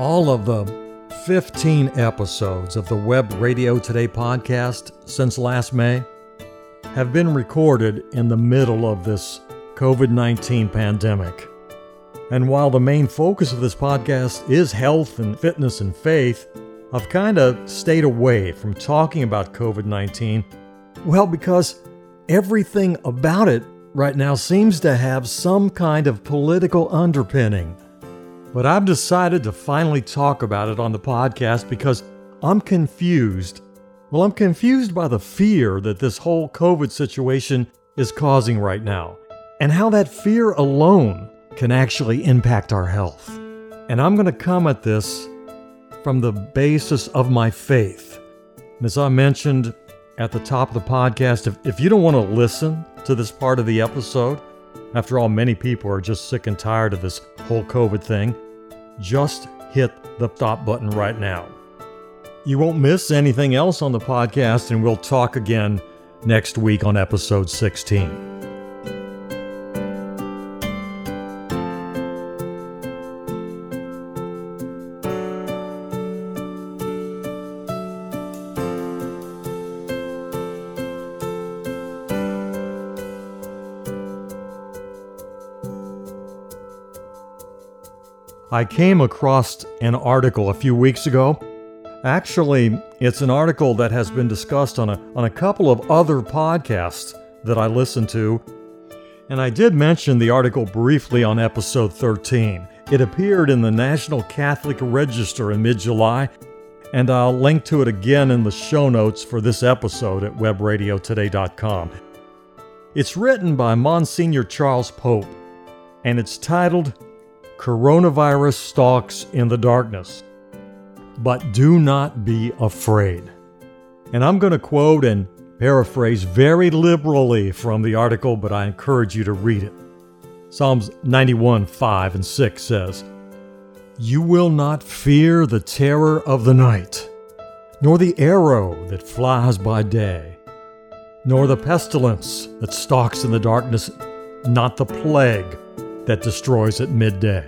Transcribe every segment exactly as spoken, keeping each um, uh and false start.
All of the fifteen episodes of the Web Radio Today podcast since last May have been recorded in the middle of this covid nineteen pandemic. And while the main focus of this podcast is health and fitness and faith, I've kind of stayed away from talking about covid nineteen, well, because everything about it right now seems to have some kind of political underpinning. But I've decided to finally talk about it on the podcast because I'm confused. Well, I'm confused by the fear that this whole COVID situation is causing right now, and how that fear alone can actually impact our health. And I'm going to come at this from the basis of my faith. And as I mentioned at the top of the podcast, if, if you don't want to listen to this part of the episode, after all, many people are just sick and tired of this whole COVID thing, just hit the stop button right now. You won't miss anything else on the podcast, and we'll talk again next week on episode sixteen. I came across an article a few weeks ago. Actually, it's an article that has been discussed on a, on a couple of other podcasts that I listen to, and I did mention the article briefly on episode thirteen. It appeared in the National Catholic Register in mid-July, and I'll link to it again in the show notes for this episode at web radio today dot com. It's written by Monsignor Charles Pope, and it's titled Coronavirus Stalks in the Darkness, but do not be afraid. And I'm going to quote and paraphrase very liberally from the article, but I encourage you to read it. Psalms ninety-one, five and six says, "You will not fear the terror of the night, nor the arrow that flies by day, nor the pestilence that stalks in the darkness, not the plague that destroys at midday."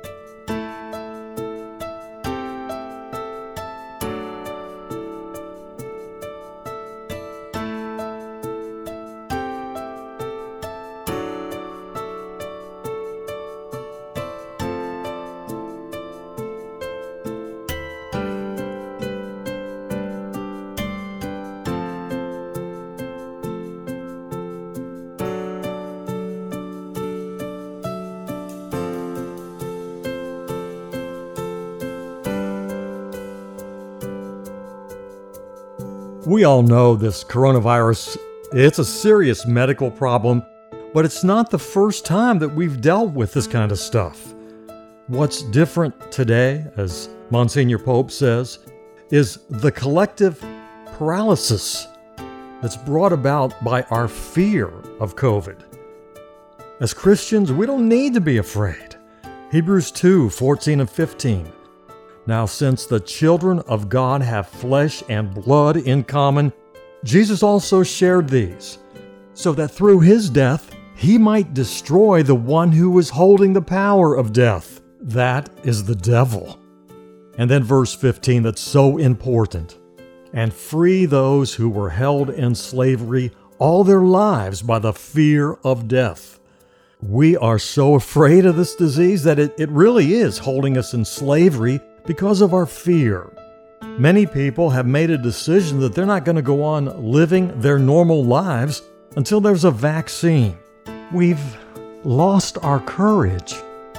We all know this coronavirus, it's a serious medical problem, but it's not the first time that we've dealt with this kind of stuff. What's different today, as Monsignor Pope says, is the collective paralysis that's brought about by our fear of COVID. As Christians, we don't need to be afraid. Hebrews two, fourteen and fifteen. "Now since the children of God have flesh and blood in common, Jesus also shared these, so that through his death he might destroy the one who was holding the power of death. That is the devil." And then verse fifteen, that's so important. "And free those who were held in slavery all their lives by the fear of death." We are so afraid of this disease that it, it really is holding us in slavery because of our fear. Many people have made a decision that they're not going to go on living their normal lives until there's a vaccine. We've lost our courage.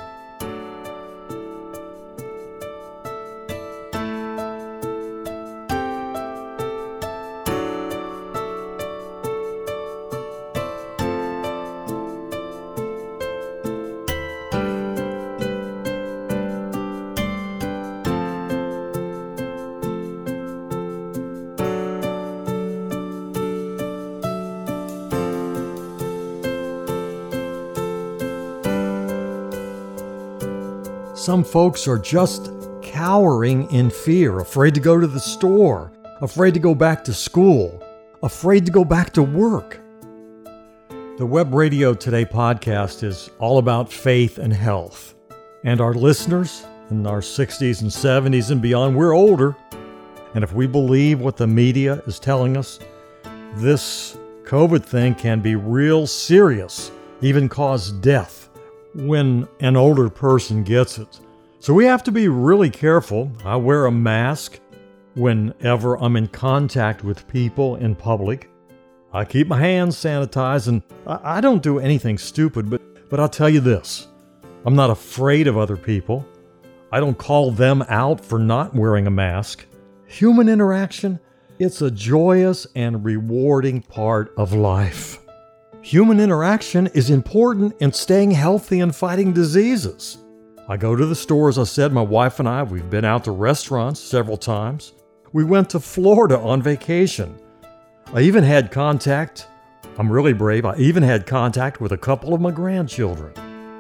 Some folks are just cowering in fear, afraid to go to the store, afraid to go back to school, afraid to go back to work. The Web Radio Today podcast is all about faith and health. And our listeners, in our sixties and seventies and beyond, we're older. And if we believe what the media is telling us, this COVID thing can be real serious, even cause death when an older person gets it. So we have to be really careful. I wear a mask whenever I'm in contact with people in public. I keep my hands sanitized, and I, I don't do anything stupid, but, but I'll tell you this. I'm not afraid of other people. I don't call them out for not wearing a mask. Human interaction, it's a joyous and rewarding part of life. Human interaction is important in staying healthy and fighting diseases. I go to the store, as I said, my wife and I, we've been out to restaurants several times. We went to Florida on vacation. I even had contact, I'm really brave, I even had contact with a couple of my grandchildren.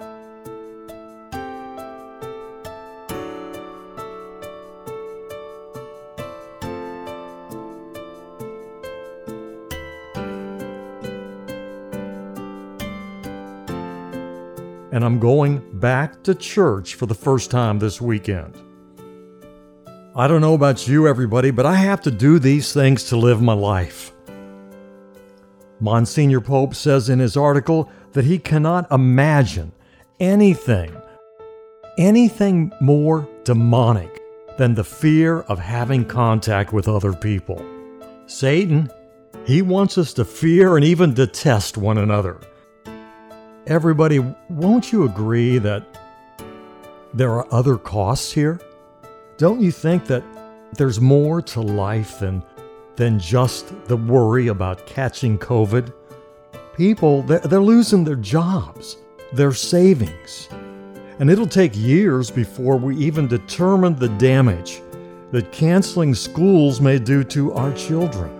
And I'm going back to church for the first time this weekend. I don't know about you, everybody, but I have to do these things to live my life. Monsignor Pope says in his article that he cannot imagine anything, anything more demonic than the fear of having contact with other people. Satan, he wants us to fear and even detest one another. Everybody, won't you agree that there are other costs here? Don't you think that there's more to life than, than just the worry about catching COVID? People, they're, they're losing their jobs, their savings. And it'll take years before we even determine the damage that canceling schools may do to our children.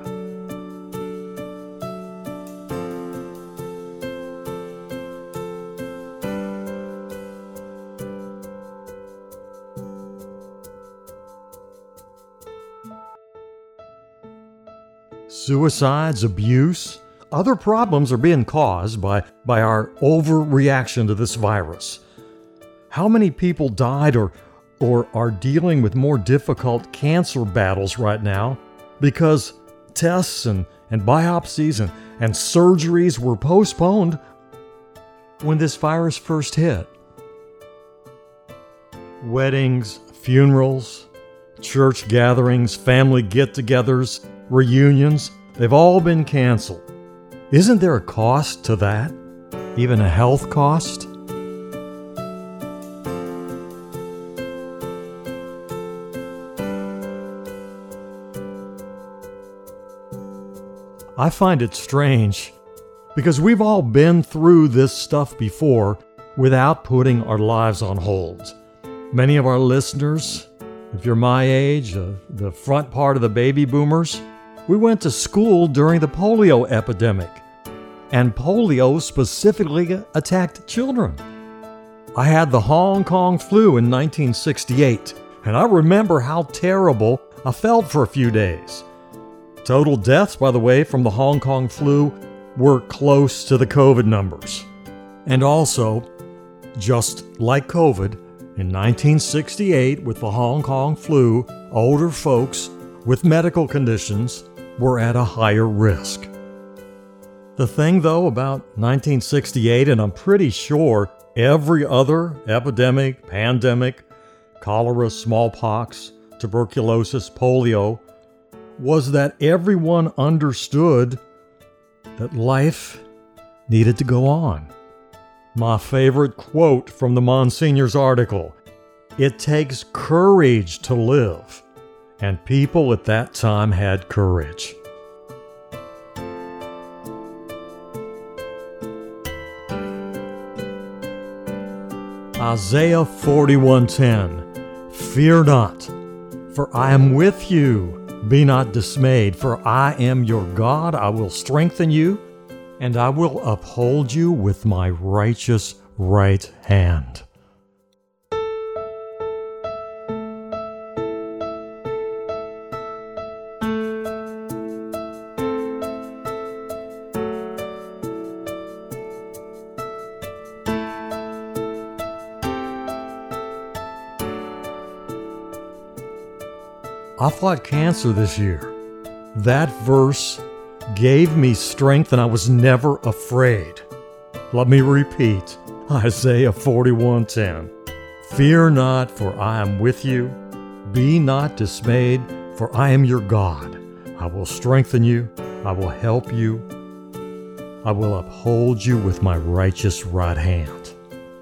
Suicides, abuse, other problems are being caused by, by our overreaction to this virus. How many people died or, or are dealing with more difficult cancer battles right now because tests and, and biopsies and, and surgeries were postponed when this virus first hit? Weddings, funerals, church gatherings, family get-togethers, reunions, they've all been canceled. Isn't there a cost to that? Even a health cost? I find it strange because we've all been through this stuff before without putting our lives on hold. Many of our listeners, if you're my age, uh, the front part of the baby boomers, we went to school during the polio epidemic, and polio specifically attacked children. I had the Hong Kong flu in nineteen sixty-eight, and I remember how terrible I felt for a few days. Total deaths, by the way, from the Hong Kong flu were close to the COVID numbers. And also, just like COVID, in nineteen sixty-eight with the Hong Kong flu, older folks with medical conditions were at a higher risk. The thing, though, about nineteen sixty-eight, and I'm pretty sure every other epidemic, pandemic, cholera, smallpox, tuberculosis, polio, was that everyone understood that life needed to go on. My favorite quote from the Monsignor's article, "It takes courage to live," and people at that time had courage. Isaiah forty-one ten, "Fear not, for I am with you. Be not dismayed, for I am your God. I will strengthen you, and I will uphold you with my righteous right hand." I fought cancer this year. That verse gave me strength and I was never afraid. Let me repeat Isaiah forty-one ten. Fear not, for I am with you. Be not dismayed, for I am your God. I will strengthen you. I will help you. I will uphold you with my righteous right hand.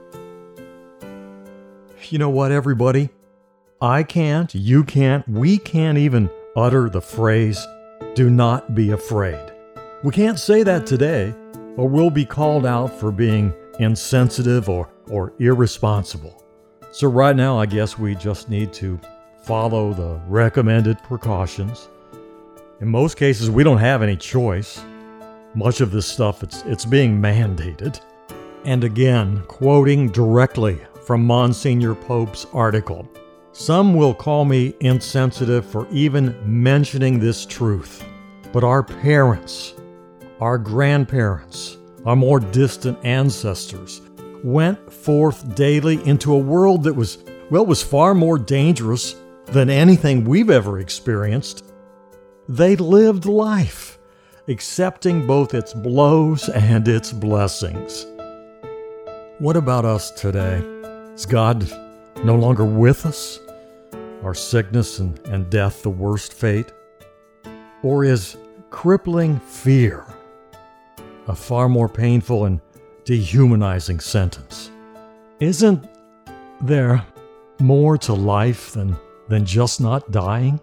You know what, everybody? I can't, you can't, we can't even utter the phrase, do not be afraid. We can't say that today, or we'll be called out for being insensitive or, or irresponsible. So right now, I guess we just need to follow the recommended precautions. In most cases, we don't have any choice. Much of this stuff, it's, it's being mandated. And again, quoting directly from Monsignor Pope's article, some will call me insensitive for even mentioning this truth, but our parents, our grandparents, our more distant ancestors went forth daily into a world that was, well, was far more dangerous than anything we've ever experienced. They lived life, accepting both its blows and its blessings. What about us today? Is God no longer with us? Are sickness and, and death the worst fate? Or is crippling fear a far more painful and dehumanizing sentence? Isn't there more to life than, than just not dying?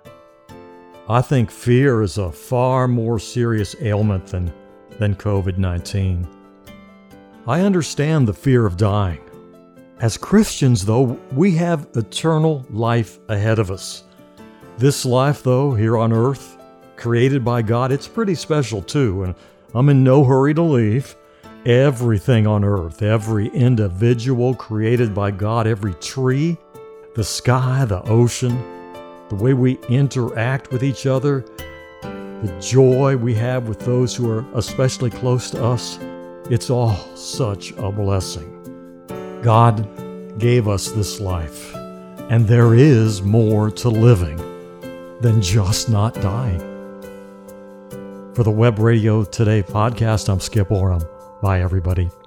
I think fear is a far more serious ailment than, than covid nineteen. I understand the fear of dying. As Christians, though, we have eternal life ahead of us. This life, though, here on earth, created by God, it's pretty special too, and I'm in no hurry to leave. Everything on earth, every individual created by God, every tree, the sky, the ocean, the way we interact with each other, the joy we have with those who are especially close to us, it's all such a blessing. God gave us this life, and there is more to living than just not dying. For the Web Radio Today podcast, I'm Skip Oram. Bye, everybody.